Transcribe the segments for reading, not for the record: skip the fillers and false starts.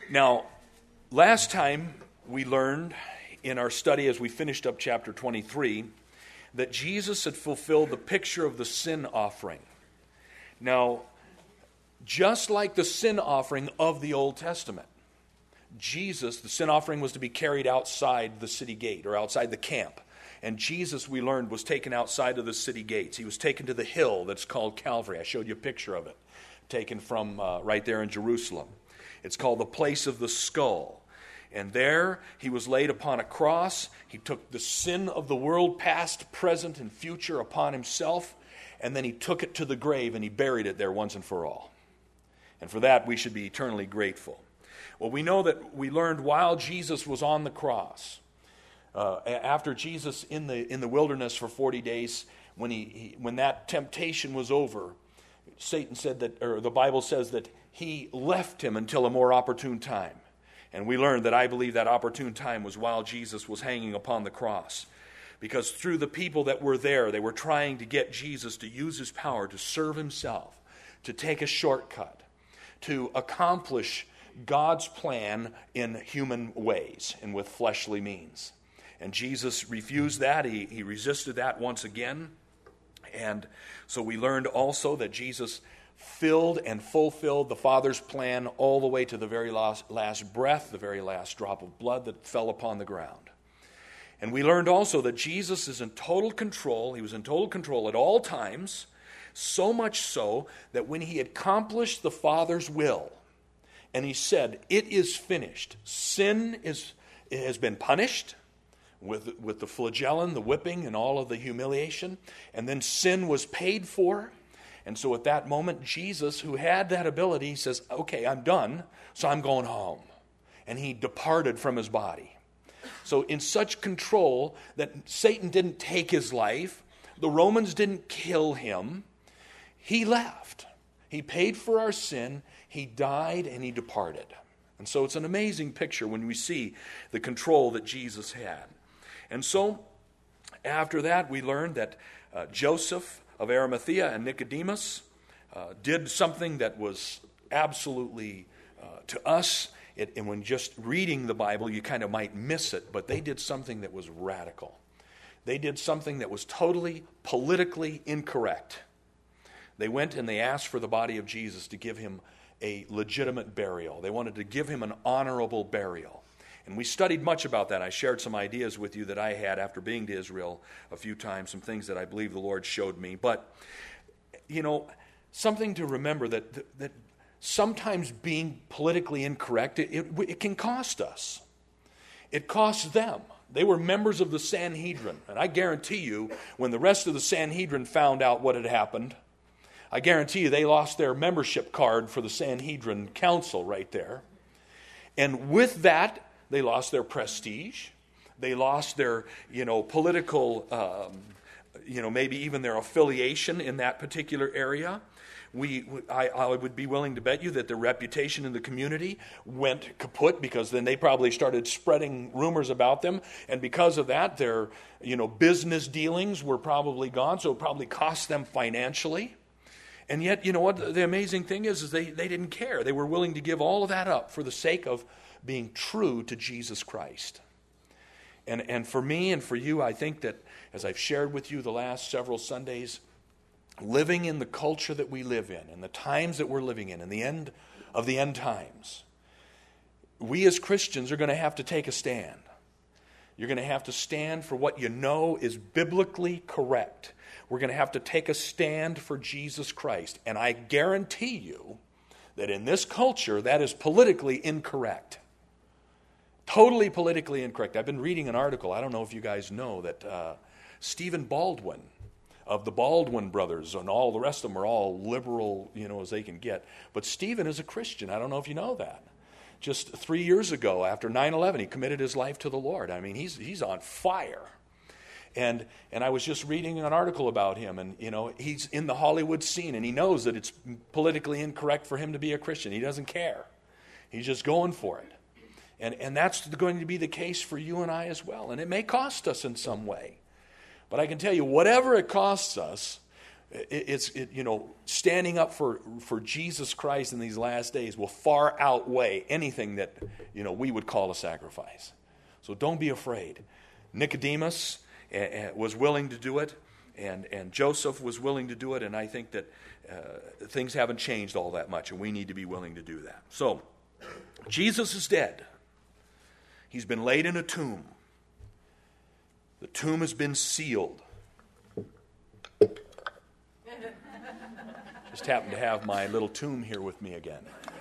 Now, last time we learned in our study as we finished up chapter 23 that Jesus had fulfilled the picture of the sin offering. Now, just like the sin offering of the Old Testament, Jesus, the sin offering was to be carried outside the city gate or outside the camp. And Jesus, we learned, was taken outside of the city gates. He was taken to the hill that's called Calvary. I showed you a picture of it, taken from right there in Jerusalem. It's called the place of the skull. And there he was laid upon a cross. He took the sin of the world, past, present, and future, upon himself. And then he took it to the grave and he buried it there once and for all. And for that we should be eternally grateful. Well, we know that we learned while Jesus was on the cross, after Jesus in the wilderness for 40 days, when that temptation was over, Satan said that, or the Bible says that he left him until a more opportune time. And we learned that I believe that opportune time was while Jesus was hanging upon the cross. Because through the people that were there, they were trying to get Jesus to use his power to serve himself, to take a shortcut, to accomplish God's plan in human ways and with fleshly means. And Jesus refused that. He resisted that once again. And so we learned also that Jesus filled and fulfilled the Father's plan all the way to the very last breath, the very last drop of blood that fell upon the ground. And we learned also that Jesus is in total control. He was in total control at all times, so much so that when he accomplished the Father's will, and he said, "It is finished," sin has been punished with the flagellum, the whipping, and all of the humiliation, and then sin was paid for. And so at that moment, Jesus, who had that ability, says, "Okay, I'm done, so I'm going home." And he departed from his body. So in such control that Satan didn't take his life, the Romans didn't kill him, he left. He paid for our sin, he died, and he departed. And so it's an amazing picture when we see the control that Jesus had. And so after that, we learned that Joseph of Arimathea and Nicodemus did something that was absolutely, to us, and when just reading the Bible, you kind of might miss it, but they did something that was radical. They did something that was totally politically incorrect. They went and they asked for the body of Jesus to give him a legitimate burial. They wanted to give him an honorable burial. And we studied much about that. I shared some ideas with you that I had after being to Israel a few times, some things that I believe the Lord showed me. But, something to remember that sometimes being politically incorrect, it can cost us. It costs them. They were members of the Sanhedrin. And I guarantee you, when the rest of the Sanhedrin found out what had happened, I guarantee you they lost their membership card for the Sanhedrin Council right there. And with that, they lost their prestige. They lost their, political, maybe even their affiliation in that particular area. I would be willing to bet you that their reputation in the community went kaput, because then they probably started spreading rumors about them. And because of that, their, business dealings were probably gone. So it probably cost them financially. And yet, you know what? The amazing thing is they didn't care. They were willing to give all of that up for the sake of being true to Jesus Christ. And for me and for you, I think that, as I've shared with you the last several Sundays, living in the culture that we live in, and the times that we're living in the end of the end times, we as Christians are going to have to take a stand. You're going to have to stand for what you know is biblically correct. We're going to have to take a stand for Jesus Christ. And I guarantee you that in this culture, that is politically incorrect. Totally politically incorrect. I've been reading an article. I don't know if you guys know that Stephen Baldwin of the Baldwin brothers and all the rest of them are all liberal, as they can get. But Stephen is a Christian. I don't know if you know that. Just 3 years ago, after 9/11, he committed his life to the Lord. I mean, he's on fire. And I was just reading an article about him, and he's in the Hollywood scene, and he knows that it's politically incorrect for him to be a Christian. He doesn't care. He's just going for it. And that's going to be the case for you and I as well. And it may cost us in some way. But I can tell you, whatever it costs us, standing up for Jesus Christ in these last days will far outweigh anything that, we would call a sacrifice. So don't be afraid. Nicodemus was willing to do it, and Joseph was willing to do it, and I think that things haven't changed all that much, and we need to be willing to do that. So, Jesus is dead. He's been laid in a tomb. The tomb has been sealed. Just happen to have my little tomb here with me again.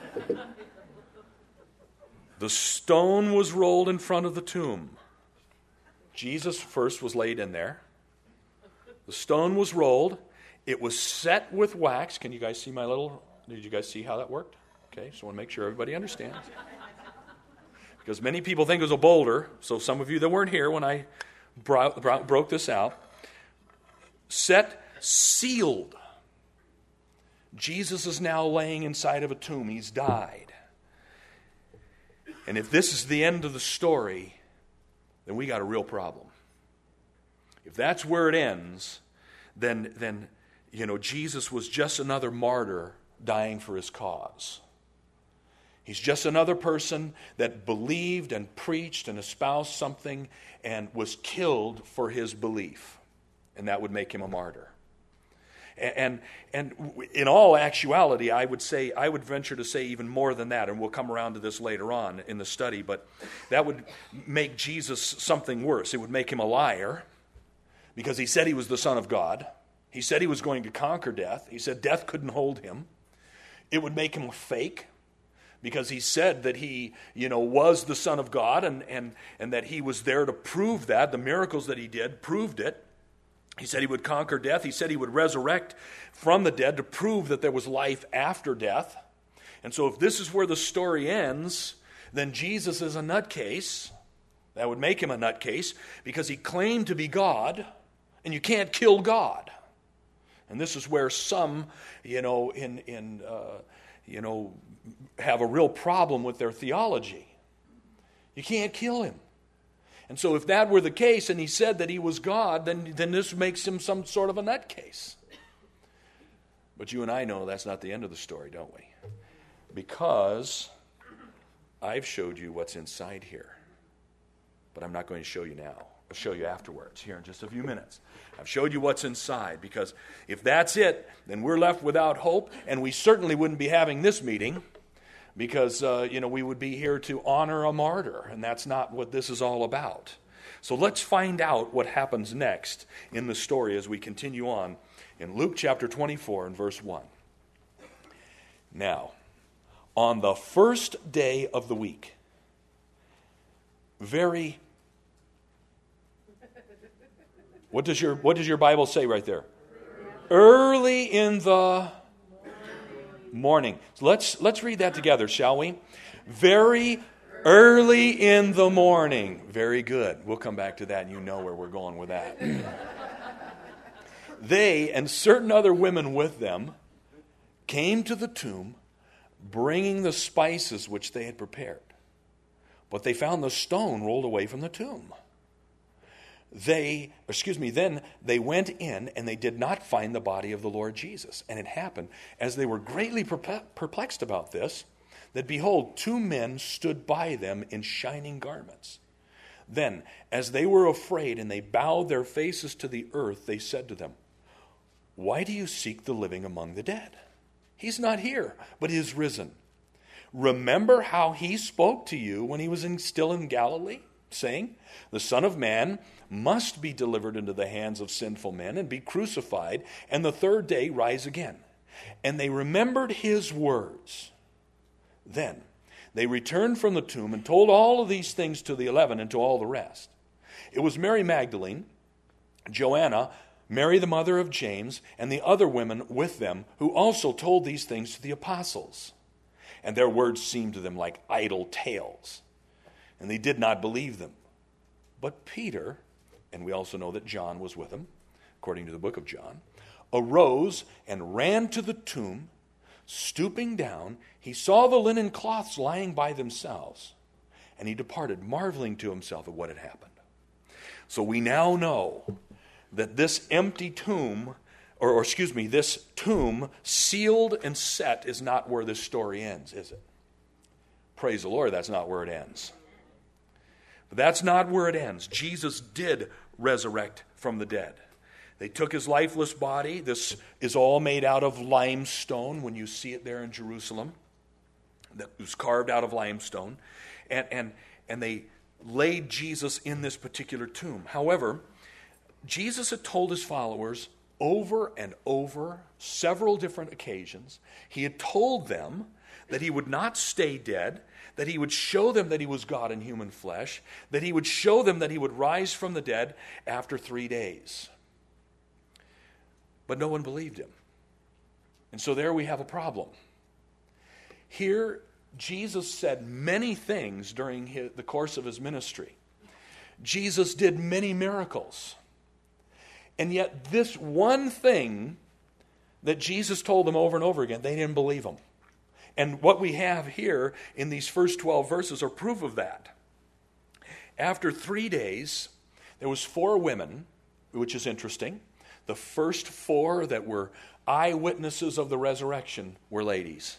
The stone was rolled in front of the tomb. Jesus first was laid in there. The stone was rolled. It was set with wax. Can you guys see did you guys see how that worked? Okay, so I want to make sure everybody understands. Because many people think it was a boulder, so some of you that weren't here when I broke this out. Set, sealed. Jesus is now laying inside of a tomb. He's died. And if this is the end of the story, then we got a real problem. If that's where it ends, then Jesus was just another martyr dying for his cause. He's just another person that believed and preached and espoused something and was killed for his belief. And that would make him a martyr. And in all actuality, I would venture to say even more than that, and we'll come around to this later on in the study, but that would make Jesus something worse. It would make him a liar, because he said he was the Son of God. He said he was going to conquer death. He said death couldn't hold him. It would make him a fake, because he said that he, was the Son of God, and that he was there to prove that. The miracles that he did proved it. He said he would conquer death. He said he would resurrect from the dead to prove that there was life after death. And so if this is where the story ends, then Jesus is a nutcase. That would make him a nutcase, because he claimed to be God, and you can't kill God. And this is where some, have a real problem with their theology. You can't kill him. And so if that were the case, and he said that he was God, then this makes him some sort of a nutcase. But you and I know that's not the end of the story, don't we? Because I've showed you what's inside here. But I'm not going to show you now. I'll show you afterwards, here in just a few minutes. I've showed you what's inside, because if that's it, then we're left without hope, and we certainly wouldn't be having this meeting, because, we would be here to honor a martyr, and that's not what this is all about. So let's find out what happens next in the story as we continue on in Luke chapter 24 and verse 1. Now, on the first day of the week, what does your Bible say right there? Early in the morning. So let's read that together, shall we? Very early in the morning. Very good. We'll come back to that, and you know where we're going with that. They and certain other women with them came to the tomb, bringing the spices which they had prepared. But they found the stone rolled away from the tomb. Then they went in, and they did not find the body of the Lord Jesus. And it happened, as they were greatly perplexed about this, that behold, two men stood by them in shining garments. Then, as they were afraid, and they bowed their faces to the earth, they said to them, "Why do you seek the living among the dead? He's not here, but he is risen. Remember how he spoke to you when he was still in Galilee, saying, the Son of Man must be delivered into the hands of sinful men and be crucified, and the third day rise again." And they remembered his words. Then they returned from the tomb and told all of these things to the 11 and to all the rest. It was Mary Magdalene, Joanna, Mary the mother of James, and the other women with them, who also told these things to the apostles. And their words seemed to them like idle tales, and they did not believe them. But Peter, and we also know that John was with him, according to the book of John, arose and ran to the tomb. Stooping down, he saw the linen cloths lying by themselves, and he departed, marveling to himself at what had happened. So we now know that this empty tomb this tomb sealed and set is not where this story ends, is it? Praise the Lord, that's not where it ends. But that's not where it ends. Jesus did resurrect from the dead. They took his lifeless body. This is all made out of limestone when you see it there in Jerusalem. That was carved out of limestone. And they laid Jesus in this particular tomb. However, Jesus had told his followers over and over, several different occasions, he had told them that he would not stay dead, that he would show them that he was God in human flesh, that he would show them that he would rise from the dead after 3 days. But no one believed him. And so there we have a problem. Here, Jesus said many things during the course of his ministry. Jesus did many miracles. And yet this one thing that Jesus told them over and over again, they didn't believe him. And what we have here in these first 12 verses are proof of that. After 3 days, there was 4 women, which is interesting. The first 4 that were eyewitnesses of the resurrection were ladies.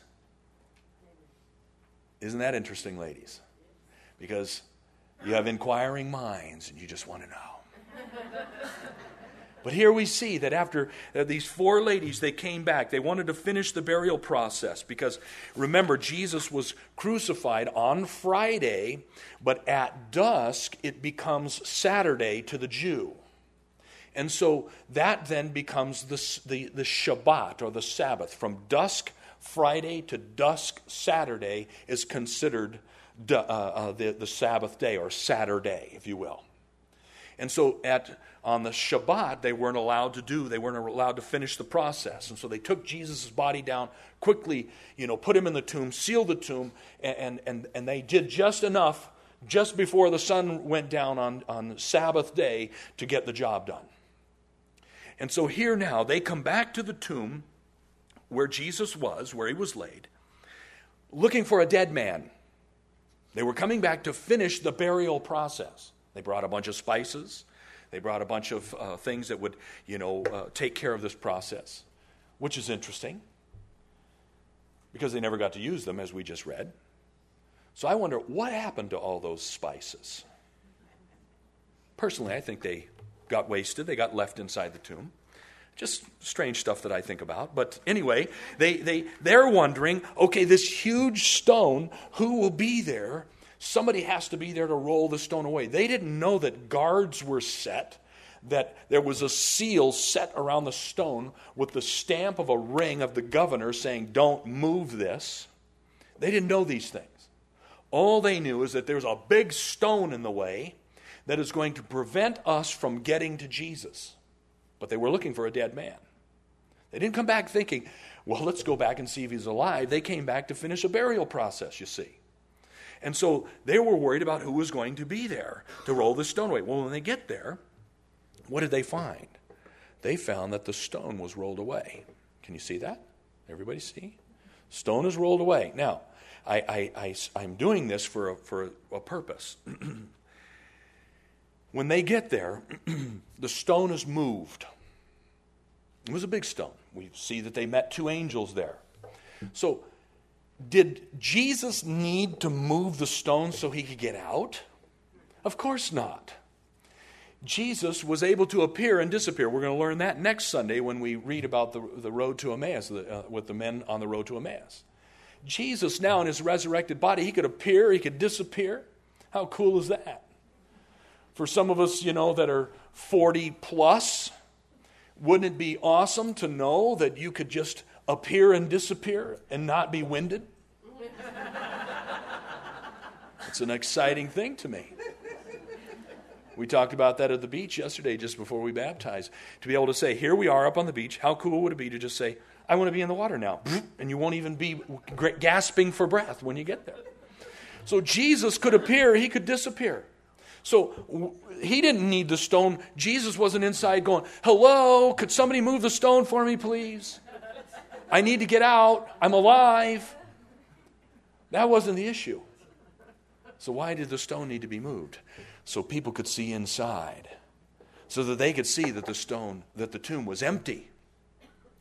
Isn't that interesting, ladies? Because you have inquiring minds and you just want to know. But here we see that after these 4 ladies, they came back. They wanted to finish the burial process because, remember, Jesus was crucified on Friday, but at dusk it becomes Saturday to the Jew. And so that then becomes the Shabbat, or the Sabbath. From dusk Friday to dusk Saturday is considered the Sabbath day, or Saturday, if you will. And so on the Shabbat, they weren't allowed to finish the process. And so they took Jesus' body down quickly, put him in the tomb, sealed the tomb, and they did just enough just before the sun went down on Sabbath day to get the job done. And so here now, they come back to the tomb where Jesus was, where he was laid, looking for a dead man. They were coming back to finish the burial process. They brought a bunch of spices. They brought a bunch of things that would, take care of this process, which is interesting because they never got to use them, as we just read. So I wonder, what happened to all those spices? Personally, I think they got wasted. They got left inside the tomb. Just strange stuff that I think about. But anyway, they're wondering, okay, this huge stone, who will be there? Somebody has to be there to roll the stone away. They didn't know that guards were set, that there was a seal set around the stone with the stamp of a ring of the governor saying, don't move this. They didn't know these things. All they knew is that there's a big stone in the way that is going to prevent us from getting to Jesus. But they were looking for a dead man. They didn't come back thinking, well, let's go back and see if he's alive. They came back to finish a burial process, you see. And so they were worried about who was going to be there to roll the stone away. Well, when they get there, what did they find? They found that the stone was rolled away. Can you see that? Everybody see? Stone is rolled away. Now, I'm doing this for a purpose. When they get there, the stone is moved. It was a big stone. We see that they met 2 angels there. So, did Jesus need to move the stone so he could get out? Of course not. Jesus was able to appear and disappear. We're going to learn that next Sunday when we read about the road to Emmaus, with the men on the road to Emmaus. Jesus now in his resurrected body, he could appear, he could disappear. How cool is that? For some of us, that are 40 plus, wouldn't it be awesome to know that you could just appear and disappear and not be winded? It's an exciting thing to me. We talked about that at the beach yesterday just before we baptized. To be able to say, here we are up on the beach, how cool would it be to just say, I want to be in the water now. And you won't even be gasping for breath when you get there. So Jesus could appear, he could disappear. So he didn't need the stone. Jesus wasn't inside going, hello, could somebody move the stone for me, please? I need to get out. I'm alive. That wasn't the issue. So why did the stone need to be moved? So people could see inside. So that they could see that the tomb was empty.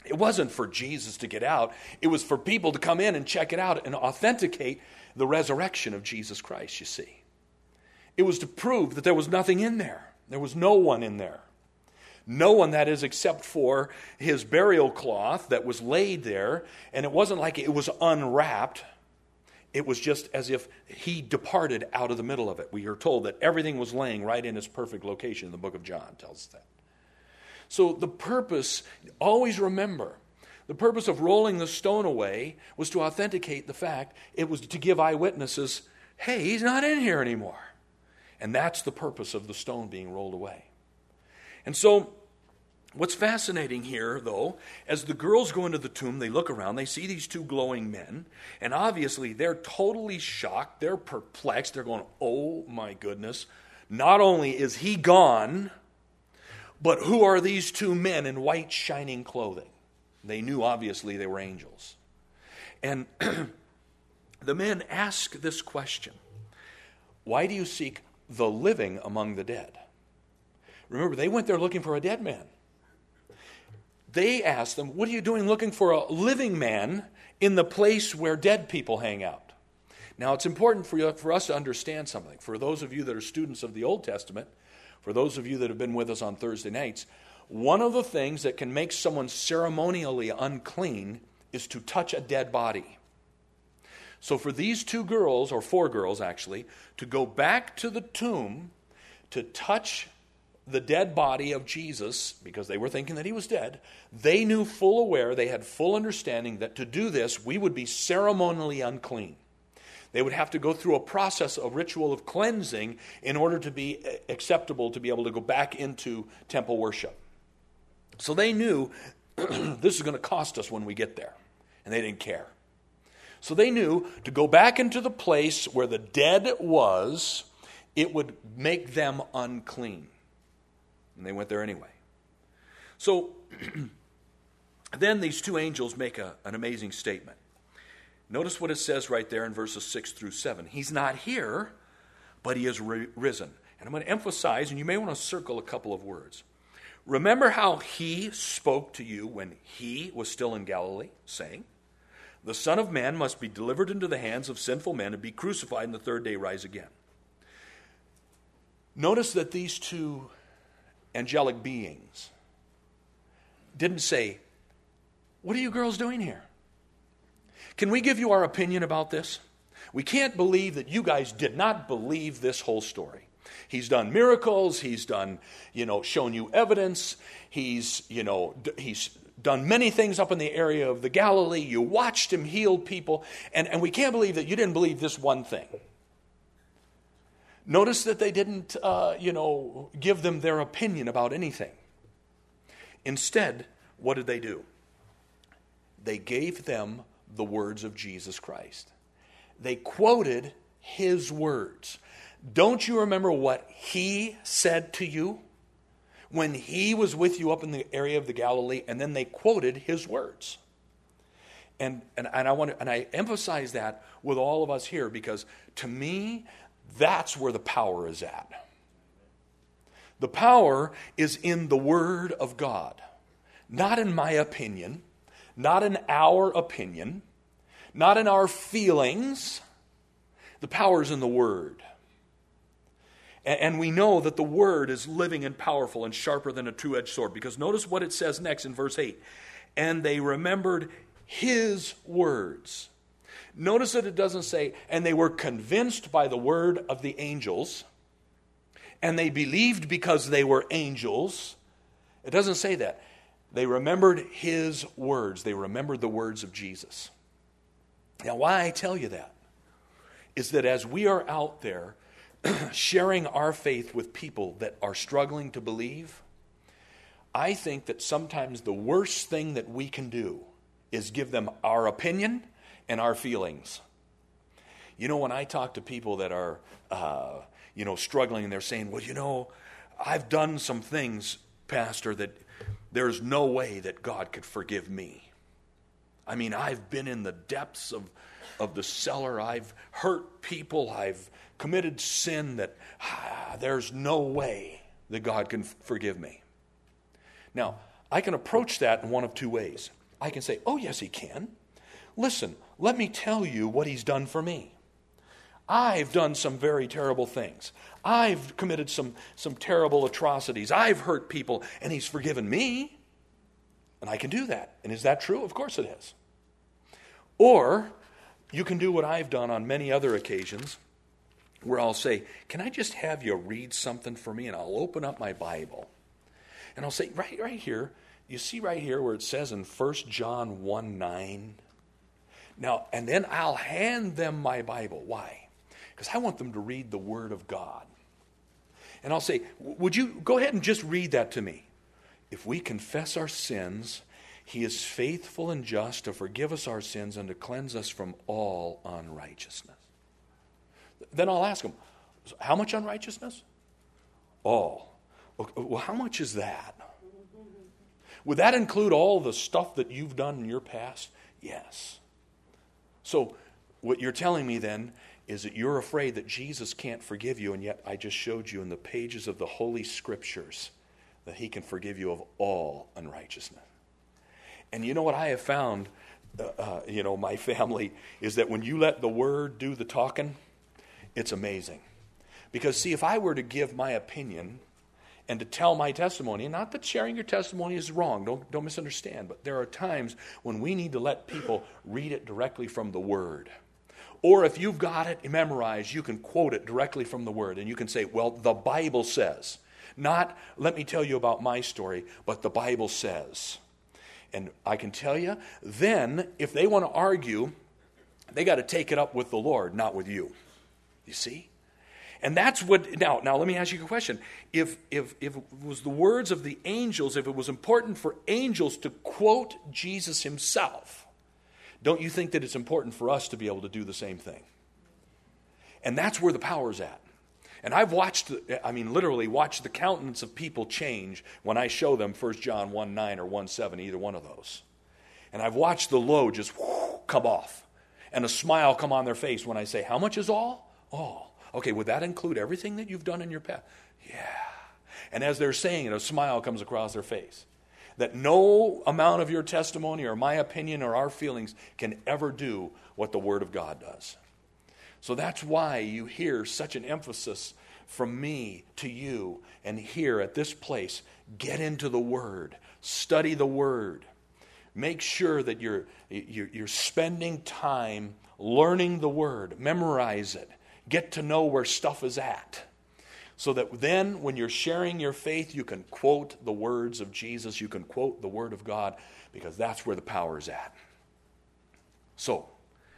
It wasn't for Jesus to get out. It was for people to come in and check it out and authenticate the resurrection of Jesus Christ, you see. It was to prove that there was nothing in there. There was no one in there. No one, that is, except for his burial cloth that was laid there. And it wasn't like it was unwrapped. It was just as if he departed out of the middle of it. We are told that everything was laying right in its perfect location. The book of John tells us that. So the purpose, always remember, the purpose of rolling the stone away was to authenticate the fact. It was to give eyewitnesses, hey, he's not in here anymore. And that's the purpose of the stone being rolled away. And so, what's fascinating here, though, as the girls go into the tomb, they look around, they see these two glowing men, and obviously they're totally shocked, they're perplexed, they're going, oh my goodness, not only is he gone, but who are these two men in white shining clothing? They knew, obviously, they were angels. And the men ask this question, why do you seek the living among the dead? Remember, they went there looking for a dead man. They asked them, what are you doing looking for a living man in the place where dead people hang out? Now, it's important for us to understand something. For those of you that are students of the Old Testament, for those of you that have been with us on Thursday nights, one of the things that can make someone ceremonially unclean is to touch a dead body. So for these two girls, or four girls actually, to go back to the tomb to touch the dead body of Jesus, because they were thinking that he was dead, they knew full aware, they had full understanding that to do this, we would be ceremonially unclean. They would have to go through a process, a ritual of cleansing in order to be acceptable, to be able to go back into temple worship. So they knew this is going to cost us when we get there, and they didn't care. So they knew to go back into the place where the dead was, it would make them unclean. And they went there anyway. So then these two angels make an amazing statement. Notice what it says right there in verses 6 through 7. He's not here, but he is risen. And I'm going to emphasize, and you may want to circle a couple of words. Remember how he spoke to you when he was still in Galilee, saying, the Son of Man must be delivered into the hands of sinful men and be crucified and the third day rise again. Notice that these two angelic beings didn't say, what are you girls doing here? Can we give you our opinion about this? We can't believe that you guys did not believe this whole story. He's done miracles, he's done, shown you evidence, he's done many things up in the area of the Galilee. You watched him heal people, and we can't believe that you didn't believe this one thing. Notice that they didn't, give them their opinion about anything. Instead, what did they do? They gave them the words of Jesus Christ. They quoted his words. Don't you remember what he said to you when he was with you up in the area of the Galilee? And then they quoted his words. And I emphasize that with all of us here, because to me, that's where the power is at. The power is in the Word of God. Not in my opinion, not in our opinion, not in our feelings. The power is in the Word. And we know that the Word is living and powerful and sharper than a two-edged sword. Because notice what it says next in verse 8. And they remembered his words. Notice that it doesn't say, and they were convinced by the word of the angels, and they believed because they were angels. It doesn't say that. They remembered his words. They remembered the words of Jesus. Now, why I tell you that is that as we are out there sharing our faith with people that are struggling to believe, I think that sometimes the worst thing that we can do is give them our opinion and our feelings. When I talk to people that are, struggling, and they're saying, well, I've done some things, Pastor, that there's no way that God could forgive me. I mean, I've been in the depths of the cellar. I've hurt people. I've committed sin that there's no way that God can forgive me. Now, I can approach that in one of two ways. I can say, oh, yes, he can. Listen, let me tell you what he's done for me. I've done some very terrible things. I've committed some terrible atrocities. I've hurt people, and he's forgiven me. And I can do that. And is that true? Of course it is. Or you can do what I've done on many other occasions, where I'll say, can I just have you read something for me? And I'll open up my Bible. And I'll say, right here, you see right here where it says in 1 John 1:9. Now, and then I'll hand them my Bible. Why? Because I want them to read the Word of God. And I'll say, would you go ahead and just read that to me? If we confess our sins, he is faithful and just to forgive us our sins and to cleanse us from all unrighteousness. Then I'll ask them, how much unrighteousness? All. Okay, well, how much is that? Would that include all the stuff that you've done in your past? Yes. So what you're telling me then is that you're afraid that Jesus can't forgive you, and yet I just showed you in the pages of the Holy Scriptures that he can forgive you of all unrighteousness. And you know what I have found, my family, is that when you let the Word do the talking, it's amazing. Because, see, if I were to give my opinion and to tell my testimony, and not that sharing your testimony is wrong, don't misunderstand, but there are times when we need to let people read it directly from the Word. Or if you've got it memorized, you can quote it directly from the Word, and you can say, well, the Bible says. Not, let me tell you about my story, but the Bible says. And I can tell you, then, if they want to argue, they got to take it up with the Lord, not with you. You see? And that's what, now let me ask you a question. If it was the words of the angels, if it was important for angels to quote Jesus himself, don't you think that it's important for us to be able to do the same thing? And that's where the power's at. And I've literally watched the countenance of people change when I show them 1 John 1:9 or 1:7, either one of those. And I've watched the load just come off and a smile come on their face when I say, how much is all? All. Okay, would that include everything that you've done in your past? Yeah. And as they're saying it, a smile comes across their face. That no amount of your testimony or my opinion or our feelings can ever do what the Word of God does. So that's why you hear such an emphasis from me to you and here at this place. Get into the Word. Study the Word. Make sure that you're spending time learning the Word. Memorize it. Get to know where stuff is at. So that then when you're sharing your faith, you can quote the words of Jesus. You can quote the Word of God, because that's where the power is at. So,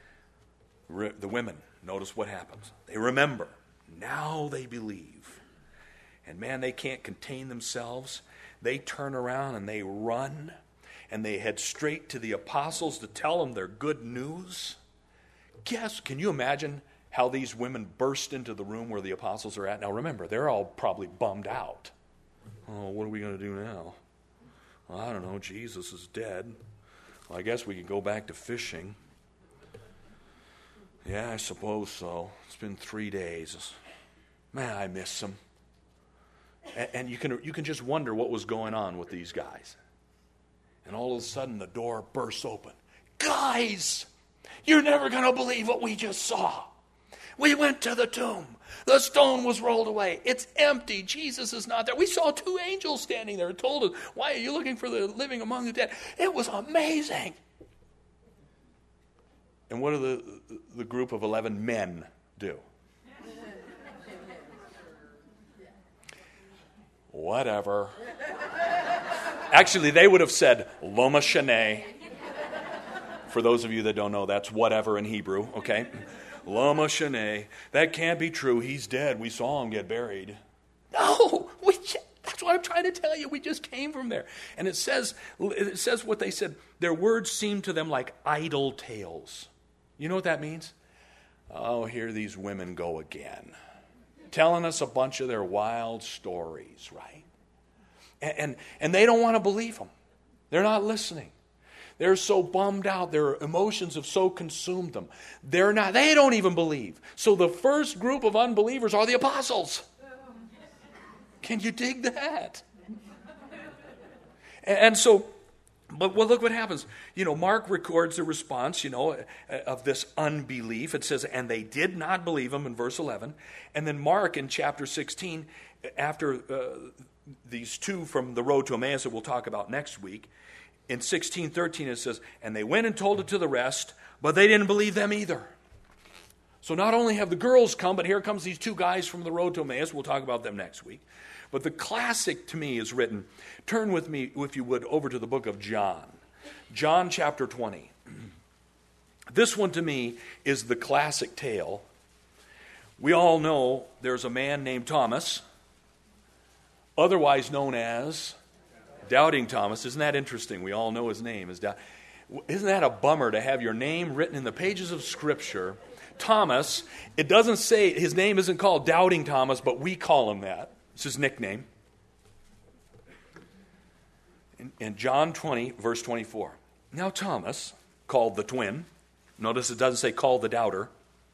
the women, notice what happens. They remember. Now they believe. And man, they can't contain themselves. They turn around and they run. And they head straight to the apostles to tell them their good news. Can you imagine how these women burst into the room where the apostles are at? Now remember, they're all probably bummed out. Oh, what are we going to do now? Well, I don't know. Jesus is dead. Well, I guess we could go back to fishing. Yeah, I suppose so. It's been 3 days. Man, I miss them. And you can just wonder what was going on with these guys. And all of a sudden, the door bursts open. Guys, you're never going to believe what we just saw. We went to the tomb. The stone was rolled away. It's empty. Jesus is not there. We saw 2 angels standing there and told us, why are you looking for the living among the dead? It was amazing. And what do the group of 11 men do? Whatever. Actually, they would have said, Loma Shanae. For those of you that don't know, that's whatever in Hebrew, okay? Loma Shanae. That can't be true. He's dead. We saw him get buried. No, that's what I'm trying to tell you. We just came from there. And it says what they said. Their words seemed to them like idle tales. You know what that means? Oh, here these women go again. Telling us a bunch of their wild stories, right? And they don't want to believe them. They're not listening. They're so bummed out. Their emotions have so consumed them. They don't even believe. So the first group of unbelievers are the apostles. Can you dig that? And so, but well, look what happens. Mark records the response, of this unbelief. It says, and they did not believe him in verse 11. And then Mark in chapter 16, after these two from the road to Emmaus that we'll talk about next week, in 16:13 it says, and they went and told it to the rest, but they didn't believe them either. So not only have the girls come, but here comes these two guys from the road to Emmaus. We'll talk about them next week. But the classic to me is written. Turn with me, if you would, over to the book of John. John chapter 20. This one to me is the classic tale. We all know there's a man named Thomas, otherwise known as Doubting Thomas. Isn't that interesting? We all know his name is Isn't that a bummer to have your name written in the pages of Scripture? Thomas, it doesn't say, his name isn't called Doubting Thomas, but we call him that. It's his nickname. In John 20, verse 24. Now Thomas, called the twin, notice it doesn't say called the doubter,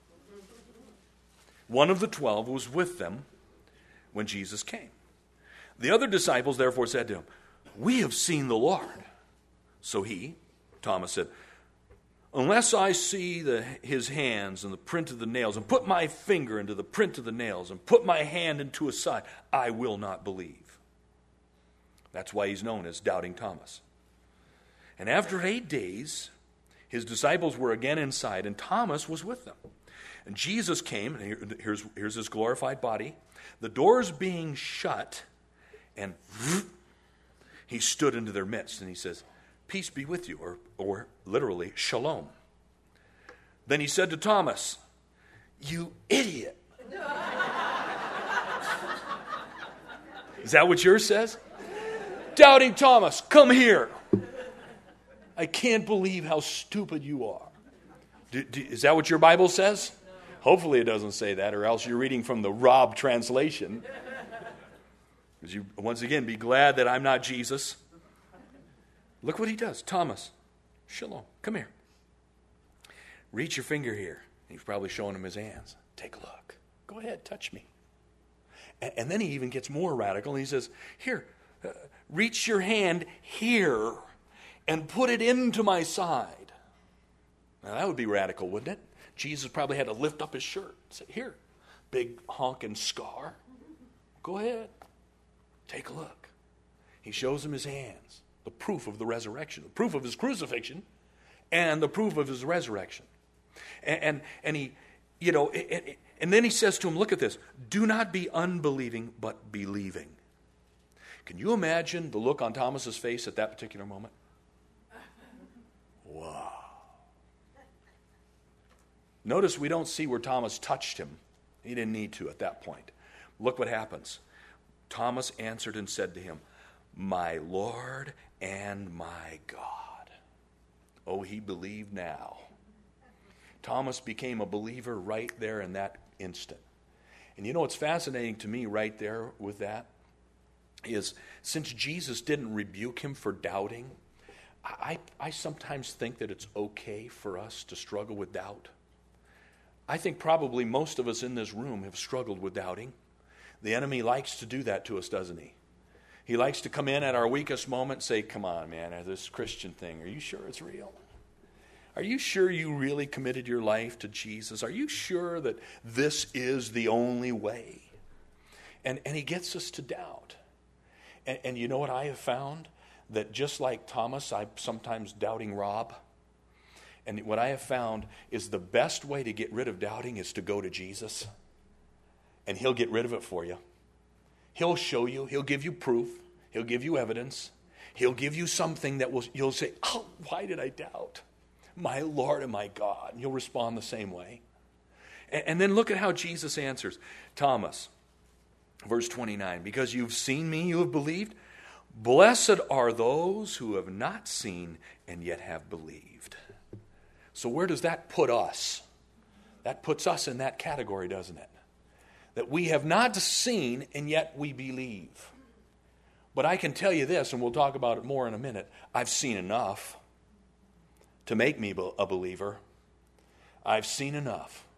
one of the 12 was with them when Jesus came. The other disciples therefore said to him, we have seen the Lord. So he, Thomas, said, unless I see his hands and the print of the nails, and put my finger into the print of the nails, and put my hand into his side, I will not believe. That's why he's known as Doubting Thomas. And after 8 days, his disciples were again inside, and Thomas was with them. And Jesus came, and here's his glorified body, the doors being shut, and he stood into their midst, and he says, peace be with you, or literally, shalom. Then he said to Thomas, you idiot. Is that what yours says? Doubting Thomas, come here. I can't believe how stupid you are. Is that what your Bible says? Hopefully it doesn't say that, or else you're reading from the Rob translation. Because you, once again, be glad that I'm not Jesus. Look what he does. Thomas, shalom, come here. Reach your finger here. He's probably showing him his hands. Take a look. Go ahead, touch me. And then he even gets more radical. He says, here, reach your hand here and put it into my side. Now that would be radical, wouldn't it? Jesus probably had to lift up his shirt and say, here, big honking scar. Go ahead. Take a look. He shows him his hands. The proof of the resurrection, the proof of his crucifixion, and the proof of his resurrection. And he, and then he says to him, look at this, do not be unbelieving, but believing. Can you imagine the look on Thomas's face at that particular moment? Wow. Notice we don't see where Thomas touched him. He didn't need to at that point. Look what happens. Thomas answered and said to him, my Lord and my God. Oh, he believed now. Thomas became a believer right there in that instant. And you know what's fascinating to me right there with that is since Jesus didn't rebuke him for doubting, I sometimes think that it's okay for us to struggle with doubt. I think probably most of us in this room have struggled with doubting. The enemy likes to do that to us, doesn't he? He likes to come in at our weakest moment and say, come on, man, this Christian thing, are you sure it's real? Are you sure you really committed your life to Jesus? Are you sure that this is the only way? And he gets us to doubt. And you know what I have found? That just like Thomas, I'm sometimes doubting Rob. And what I have found is the best way to get rid of doubting is to go to Jesus. And he'll get rid of it for you. He'll show you. He'll give you proof. He'll give you evidence. He'll give you something that you'll say, oh, why did I doubt? My Lord and my God. And you'll respond the same way. And then look at how Jesus answers. Thomas, verse 29, because you've seen me, you have believed. Blessed are those who have not seen and yet have believed. So where does that put us? That puts us in that category, doesn't it? That we have not seen and yet we believe. But I can tell you this, and we'll talk about it more in a minute. I've seen enough to make me a believer. I've seen enough.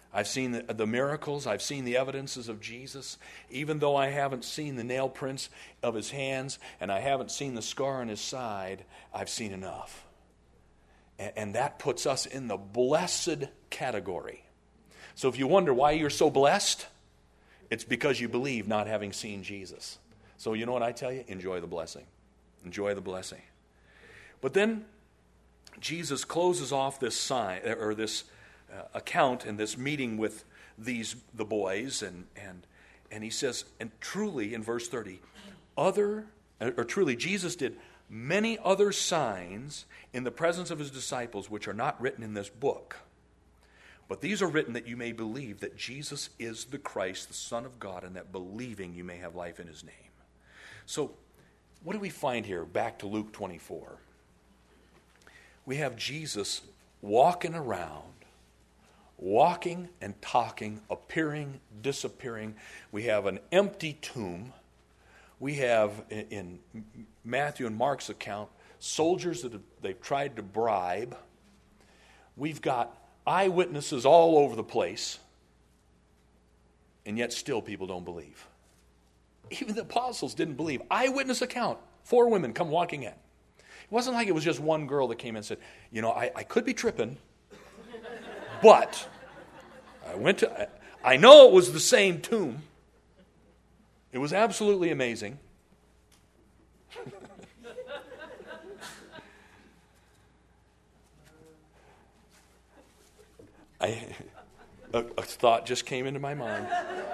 I've seen the miracles. I've seen the evidences of Jesus. Even though I haven't seen the nail prints of his hands and I haven't seen the scar on his side, I've seen enough. And that puts us in the blessed category. So if you wonder why you're so blessed, it's because you believe not having seen Jesus. So you know what I tell you? Enjoy the blessing. Enjoy the blessing. But then Jesus closes off this sign or this account and this meeting with the boys, and he says, and truly in verse 30, truly Jesus did many other signs in the presence of his disciples, which are not written in this book. But these are written that you may believe that Jesus is the Christ, the Son of God, and that believing you may have life in his name. So, what do we find here? Back to Luke 24. We have Jesus walking around, walking and talking, appearing, disappearing. We have an empty tomb. We have, in Matthew and Mark's account, soldiers that they've tried to bribe. We've got eyewitnesses all over the place, and yet still people don't believe. Even the apostles didn't believe. Eyewitness account, 4 women come walking in. It wasn't like it was just one girl that came in and said, I could be tripping, but I know it was the same tomb. It was absolutely amazing. A thought just came into my mind.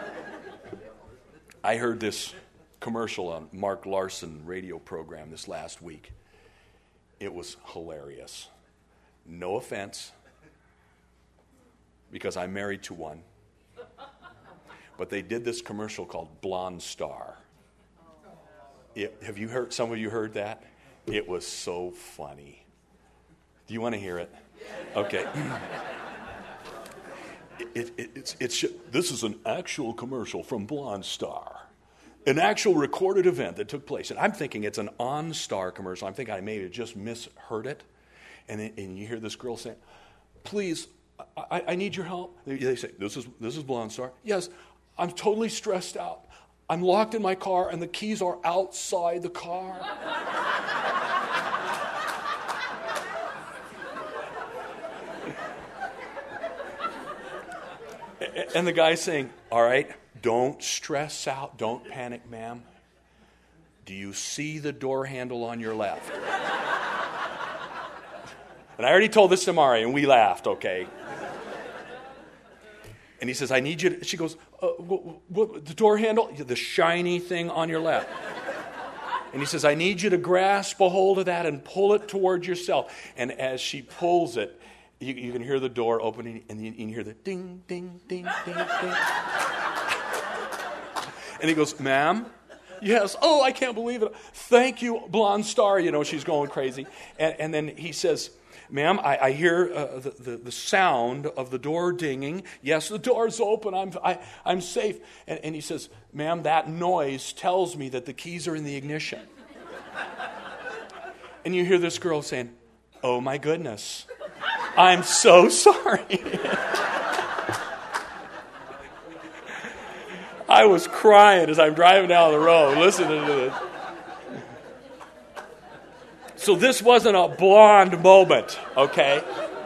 I heard this commercial on Mark Larson radio program this last week. It was hilarious. No offense, because I'm married to one. But they did this commercial called Blonde Star. Have you heard? Some of you heard that? It was so funny. Do you want to hear it? Okay. This is an actual commercial from Blonde Star. An actual recorded event that took place. And I'm thinking it's an OnStar commercial. I'm thinking I may have just misheard it. And you hear this girl saying, please, I need your help. They say, this is Blonde Star. Yes, I'm totally stressed out. I'm locked in my car and the keys are outside the car. And the guy's saying, all right, don't stress out. Don't panic, ma'am. Do you see the door handle on your left? And I already told this to Mari, and we laughed, okay? And he says, I need you to... She goes, what, the door handle? The shiny thing on your left. And he says, I need you to grasp a hold of that and pull it toward yourself. And as she pulls it, you can hear the door opening, and you can hear the ding, ding, ding, ding, ding. And he goes, ma'am? Yes. Oh, I can't believe it. Thank you, Blonde Star. She's going crazy. And then he says, ma'am, I hear the sound of the door dinging. Yes, the door's open. I'm safe. And he says, ma'am, that noise tells me that the keys are in the ignition. And you hear this girl saying, oh my goodness, I'm so sorry. I was crying as I'm driving down the road listening to this. So this wasn't a blonde moment, okay?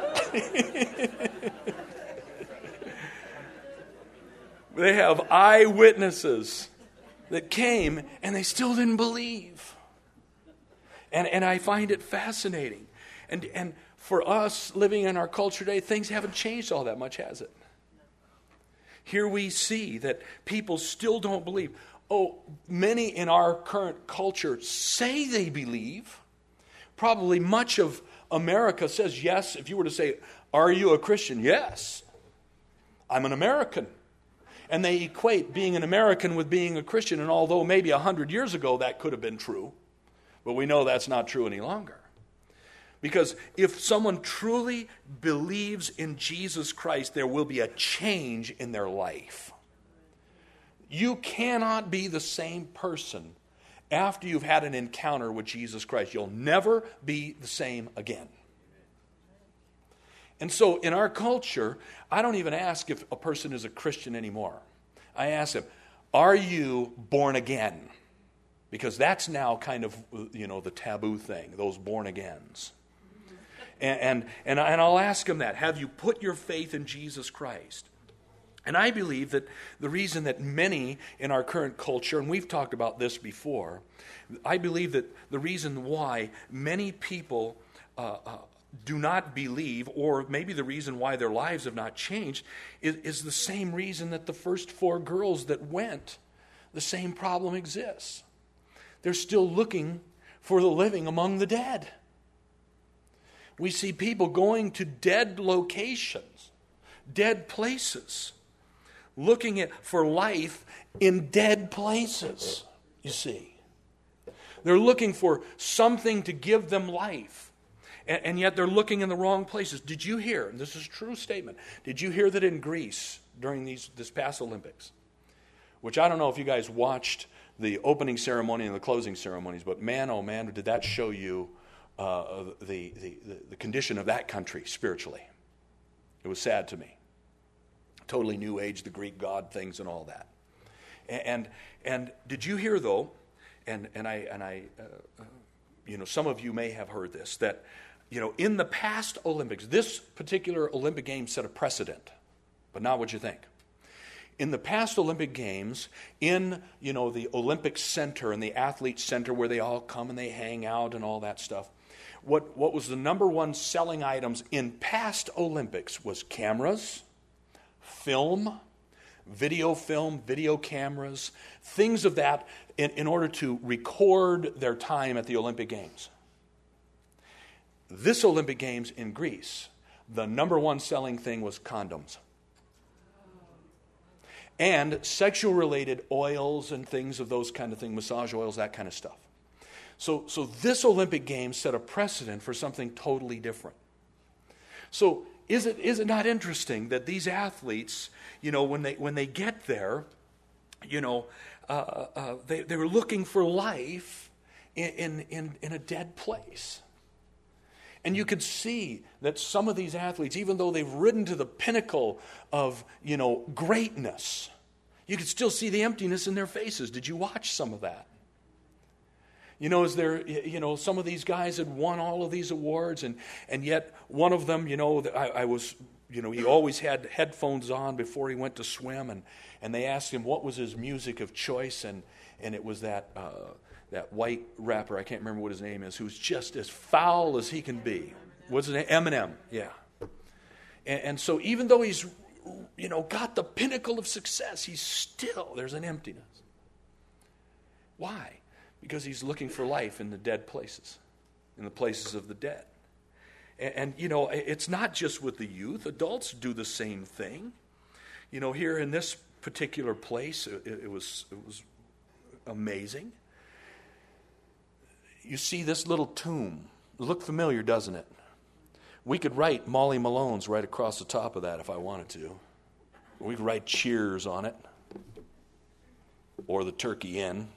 They have eyewitnesses that came and they still didn't believe. And I find it fascinating. And for us living in our culture today, things haven't changed all that much, has it? Here we see that people still don't believe. Oh, many in our current culture say they believe. Probably much of America says yes. If you were to say, are you a Christian? Yes. I'm an American. And they equate being an American with being a Christian. And although maybe 100 years ago that could have been true, but we know that's not true any longer. Because if someone truly believes in Jesus Christ, there will be a change in their life. You cannot be the same person after you've had an encounter with Jesus Christ. You'll never be the same again. And so in our culture, I don't even ask if a person is a Christian anymore. I ask them, are you born again? Because that's now kind of, the taboo thing, those born agains. And I'll ask them that. Have you put your faith in Jesus Christ? And I believe that the reason that many in our current culture, and we've talked about this before, I believe that the reason why many people do not believe, or maybe the reason why their lives have not changed, is the same reason that the first 4 girls that went, the same problem exists. They're still looking for the living among the dead. We see people going to dead locations, dead places, looking for life in dead places, you see. They're looking for something to give them life, and yet they're looking in the wrong places. Did you hear, and this is a true statement, did you hear that in Greece during this past Olympics, which I don't know if you guys watched the opening ceremony and the closing ceremonies, but man, oh man, did that show you the condition of that country spiritually. It was sad to me. Totally New Age, the Greek god things and all that. And did you hear though? And I some of you may have heard this, that in the past Olympics, this particular Olympic game set a precedent, but not what you think. In the past Olympic Games, in the Olympic Center and the Athlete Center where they all come and they hang out and all that stuff, what was the number one selling items in past Olympics was cameras, film, video cameras, things of that in order to record their time at the Olympic Games. This Olympic Games in Greece, the number one selling thing was condoms. And sexual-related oils and things of those kind of things, massage oils, that kind of stuff. So this Olympic Games set a precedent for something totally different. So is it not interesting that these athletes, when they get there, they were looking for life in a dead place. And you could see that some of these athletes, even though they've risen to the pinnacle of, greatness, you could still see the emptiness in their faces. Did you watch some of that? Is there, some of these guys had won all of these awards, and yet one of them, I was, he always had headphones on before he went to swim, and they asked him what was his music of choice, and it was that white rapper, I can't remember what his name is, who's just as foul as he can be. What's his name? Eminem, yeah. And so even though he's, got the pinnacle of success, there's an emptiness. Why? Because he's looking for life in the dead places, in the places of the dead. And it's not just with the youth. Adults do the same thing. Here in this particular place, it was amazing. You see this little tomb. It look familiar, doesn't it? We could write Molly Malone's right across the top of that if I wanted to. We could write Cheers on it. Or the Turkey Inn.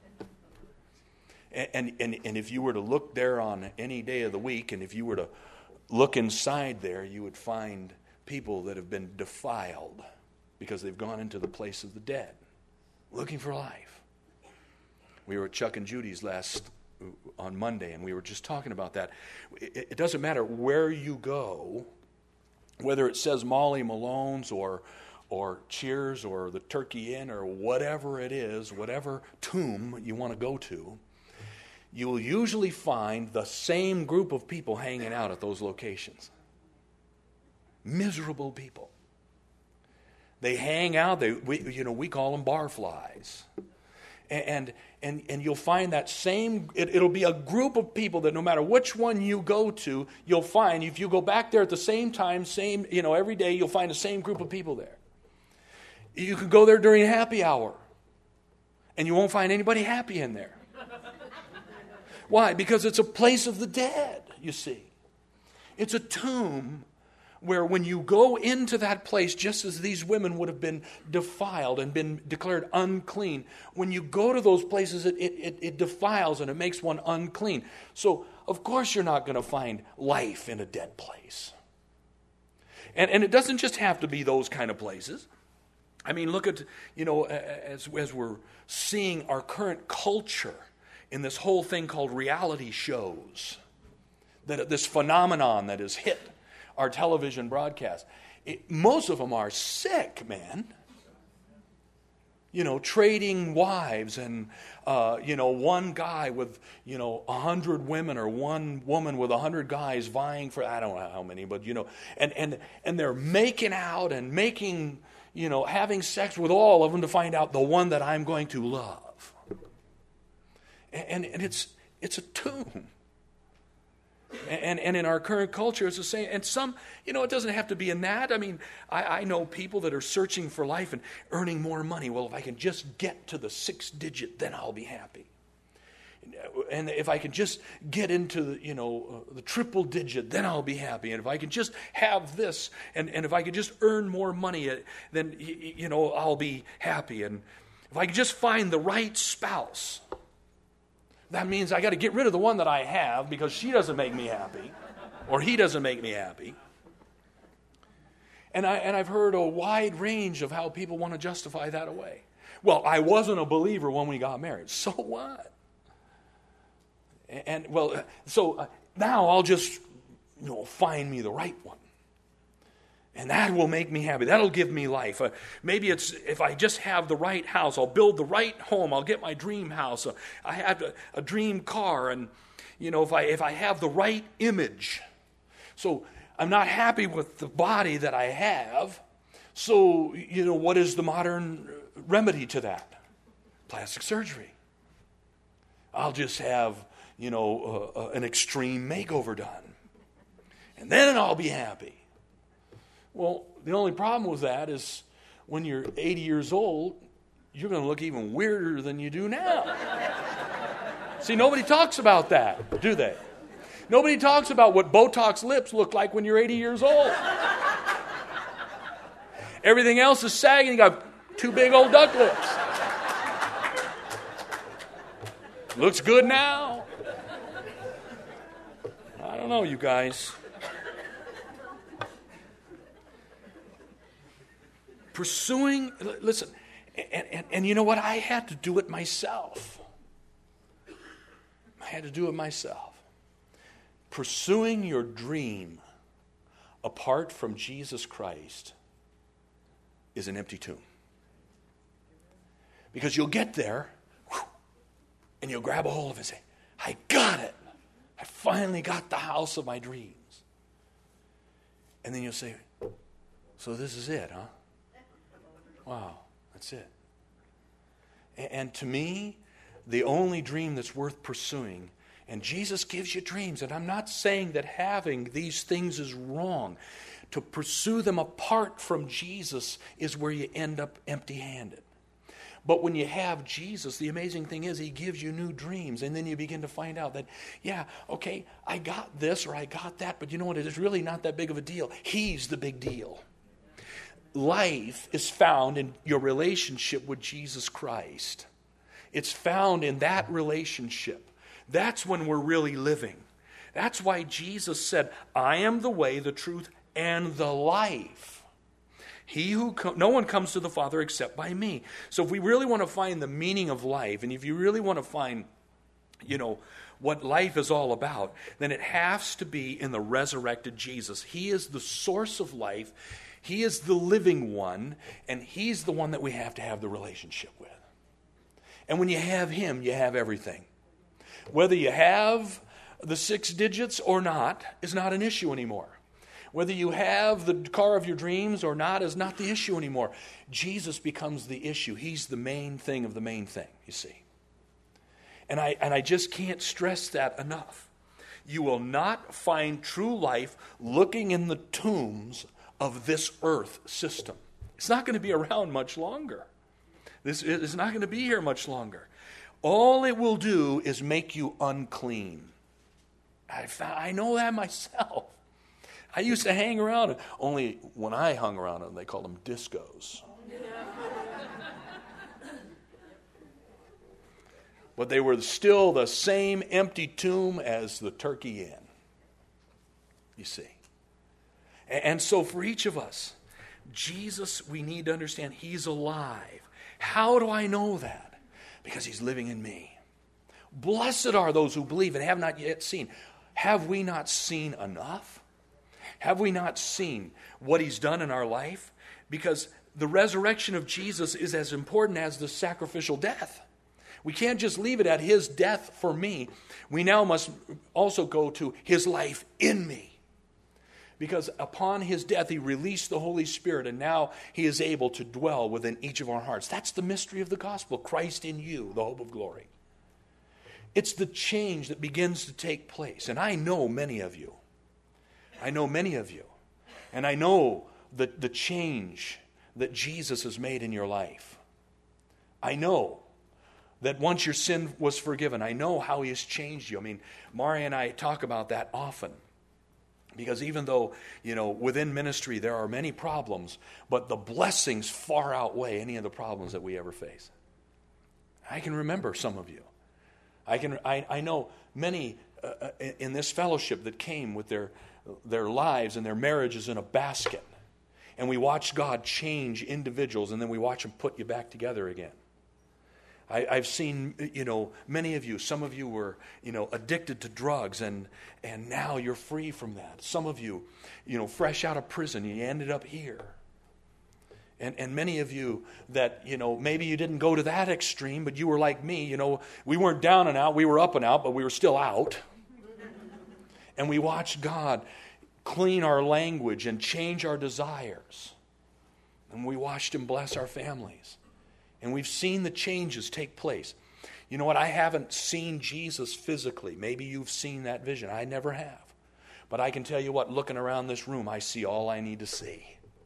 And if you were to look there on any day of the week, and if you were to look inside there, you would find people that have been defiled because they've gone into the place of the dead, looking for life. We were at Chuck and Judy's on Monday, and we were just talking about that. It doesn't matter where you go, whether it says Molly Malone's or Cheers or the Turkey Inn or whatever it is, whatever tomb you want to go to, you will usually find the same group of people hanging out at those locations. Miserable people. They hang out. We call them barflies. And you'll find that same, it'll be a group of people that no matter which one you go to, you'll find, if you go back there at the same time, every day, you'll find the same group of people there. You could go there during happy hour, and you won't find anybody happy in there. Why? Because it's a place of the dead, you see. It's a tomb where when you go into that place, just as these women would have been defiled and been declared unclean, when you go to those places, it defiles and it makes one unclean. So, of course, you're not going to find life in a dead place. And it doesn't just have to be those kind of places. I mean, look at, as we're seeing our current culture in this whole thing called reality shows, this phenomenon that has hit our television broadcast. Most of them are sick, man. Trading wives and, one guy with, 100 women or one woman with 100 guys vying for, I don't know how many, but, and they're making out and making, having sex with all of them to find out the one that I'm going to love. And it's a tomb. And in our current culture, it's the same. And some, it doesn't have to be in that. I mean, I know people that are searching for life and earning more money. Well, if I can just get to the 6th digit, then I'll be happy. And if I can just get into the triple digit, then I'll be happy. And if I can just have this, and if I can just earn more money, then I'll be happy. And if I can just find the right spouse, that means I got to get rid of the one that I have because she doesn't make me happy, or he doesn't make me happy. And I've heard a wide range of how people want to justify that away. Well, I wasn't a believer when we got married. So what? And now I'll just find me the right one. And that will make me happy. That'll give me life. Maybe it's if I just have the right house, I'll build the right home. I'll get my dream house. I have a dream car. And, if I have the right image. So I'm not happy with the body that I have. So, what is the modern remedy to that? Plastic surgery. I'll just have, an extreme makeover done. And then I'll be happy. Well, the only problem with that is when you're 80 years old, you're going to look even weirder than you do now. See, nobody talks about that, do they? Nobody talks about what Botox lips look like when you're 80 years old. Everything else is sagging. You got 2 big old duck lips. Looks good now. I don't know, you guys. Pursuing, listen, and you know what? I had to do it myself. Pursuing your dream apart from Jesus Christ is an empty tomb. Because you'll get there, and you'll grab a hold of it and say, I got it. I finally got the house of my dreams. And then you'll say, so this is it, huh? Wow, that's it. And to me, the only dream that's worth pursuing, and Jesus gives you dreams, and I'm not saying that having these things is wrong. To pursue them apart from Jesus is where you end up empty-handed. But when you have Jesus, the amazing thing is He gives you new dreams, and then you begin to find out that, yeah, okay, I got this or I got that, but you know what? It is really not that big of a deal. He's the big deal. Life is found in your relationship with Jesus Christ. It's found in that relationship. That's when we're really living. That's why Jesus said, I am the way, the truth, and the life. No one comes to the Father except by me. So if we really want to find the meaning of life, and if you really want to find, what life is all about, then it has to be in the resurrected Jesus. He is the source of life. He is the living one, and He's the one that we have to have the relationship with. And when you have Him, you have everything. Whether you have the 6 digits or not is not an issue anymore. Whether you have the car of your dreams or not is not the issue anymore. Jesus becomes the issue. He's the main thing of the main thing, you see. And I just can't stress that enough. You will not find true life looking in the tombs of this earth system. It's not going to be around much longer. This is not going to be here much longer. All it will do is make you unclean. I know that myself. I used to hang around, only when I hung around them, they called them discos. But they were still the same empty tomb as the Turkey Inn, you see. And so for each of us, Jesus, we need to understand He's alive. How do I know that? Because He's living in me. Blessed are those who believe and have not yet seen. Have we not seen enough? Have we not seen what He's done in our life? Because the resurrection of Jesus is as important as the sacrificial death. We can't just leave it at His death for me. We now must also go to His life in me. Because upon His death, He released the Holy Spirit, and now He is able to dwell within each of our hearts. That's the mystery of the gospel. Christ in you, the hope of glory. It's the change that begins to take place. And I know many of you. I know many of you. And I know the change that Jesus has made in your life. I know that once your sin was forgiven, I know how He has changed you. I mean, Mari and I talk about that often. Because even though, within ministry there are many problems, but the blessings far outweigh any of the problems that we ever face. I can remember some of you. I know many in this fellowship that came with their lives and their marriages in a basket. And we watched God change individuals, and then we watch Him put you back together again. I've seen, many of you, some of you were, addicted to drugs, and now you're free from that. Some of you, fresh out of prison, you ended up here. And many of you that, maybe you didn't go to that extreme, but you were like me, we weren't down and out, we were up and out, but we were still out. And we watched God clean our language and change our desires. And we watched Him bless our families. And we've seen the changes take place. You know what? I haven't seen Jesus physically. Maybe you've seen that vision. I never have. But I can tell you what, looking around this room, I see all I need to see.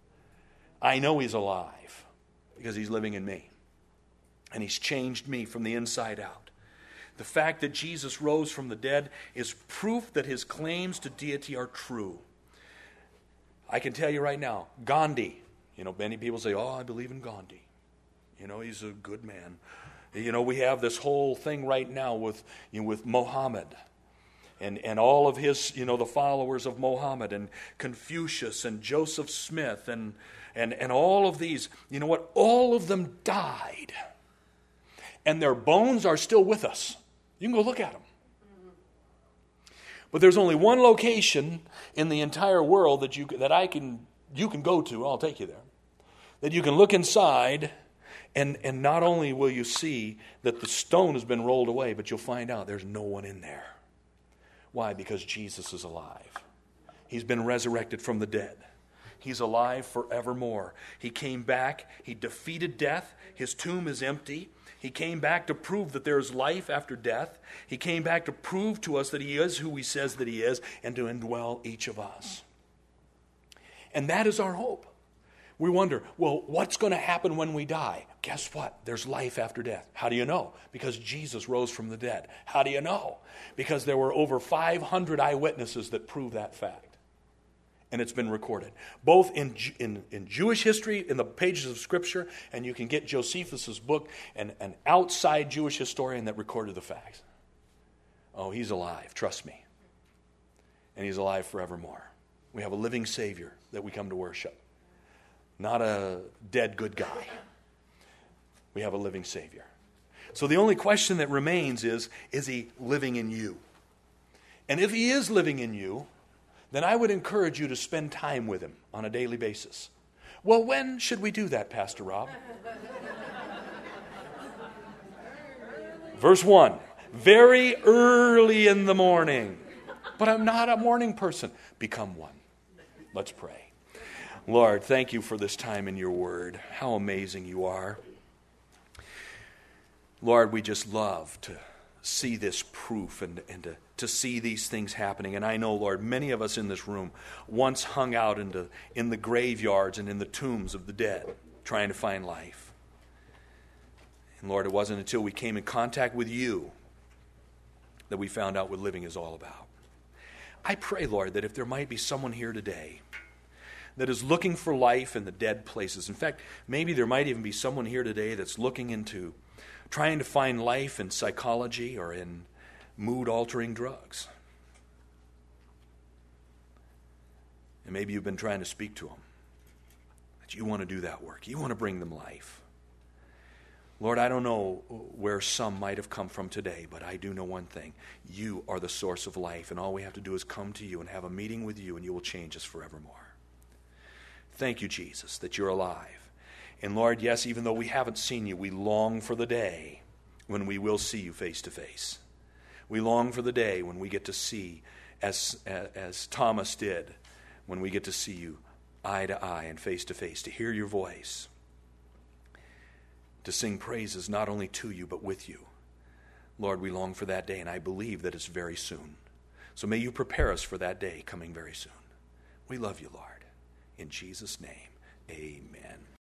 I know He's alive because He's living in me. And He's changed me from the inside out. The fact that Jesus rose from the dead is proof that His claims to deity are true. I can tell you right now, Gandhi, many people say, I believe in Gandhi. He's a good man. We have this whole thing right now with Muhammad and all of his, the followers of Muhammad and Confucius and Joseph Smith and all of these. You know what? All of them died. And their bones are still with us. You can go look at them. But there's only one location in the entire world that you can go to. I'll take you there. That you can look inside. And not only will you see that the stone has been rolled away, but you'll find out there's no one in there. Why? Because Jesus is alive. He's been resurrected from the dead. He's alive forevermore. He came back. He defeated death. His tomb is empty. He came back to prove that there is life after death. He came back to prove to us that He is who He says that He is and to indwell each of us. And that is our hope. We wonder, well, what's going to happen when we die? Guess what? There's life after death. How do you know? Because Jesus rose from the dead. How do you know? Because there were over 500 eyewitnesses that prove that fact. And it's been recorded. Both in Jewish history, in the pages of Scripture, and you can get Josephus' book, and an outside Jewish historian that recorded the facts. Oh, He's alive, trust me. And He's alive forevermore. We have a living Savior that we come to worship. Not a dead good guy. We have a living Savior. So the only question that remains is He living in you? And if He is living in you, then I would encourage you to spend time with Him on a daily basis. Well, when should we do that, Pastor Rob? Verse 1, very early in the morning. But I'm not a morning person. Become one. Let's pray. Lord, thank You for this time in Your Word. How amazing You are. Lord, we just love to see this proof and to see these things happening. And I know, Lord, many of us in this room once hung out in the graveyards and in the tombs of the dead trying to find life. And Lord, it wasn't until we came in contact with You that we found out what living is all about. I pray, Lord, that if there might be someone here today that is looking for life in the dead places. In fact, maybe there might even be someone here today that's looking into trying to find life in psychology or in mood-altering drugs. And maybe you've been trying to speak to them. That you want to do that work. You want to bring them life. Lord, I don't know where some might have come from today, but I do know one thing. You are the source of life, and all we have to do is come to you and have a meeting with you, and you will change us forevermore. Thank you, Jesus, that you're alive. And Lord, yes, even though we haven't seen you, we long for the day when we will see you face to face. We long for the day when we get to see, as Thomas did, when we get to see you eye to eye and face to face, to hear your voice, to sing praises not only to you but with you. Lord, we long for that day, and I believe that it's very soon. So may you prepare us for that day coming very soon. We love you, Lord. In Jesus' name, amen.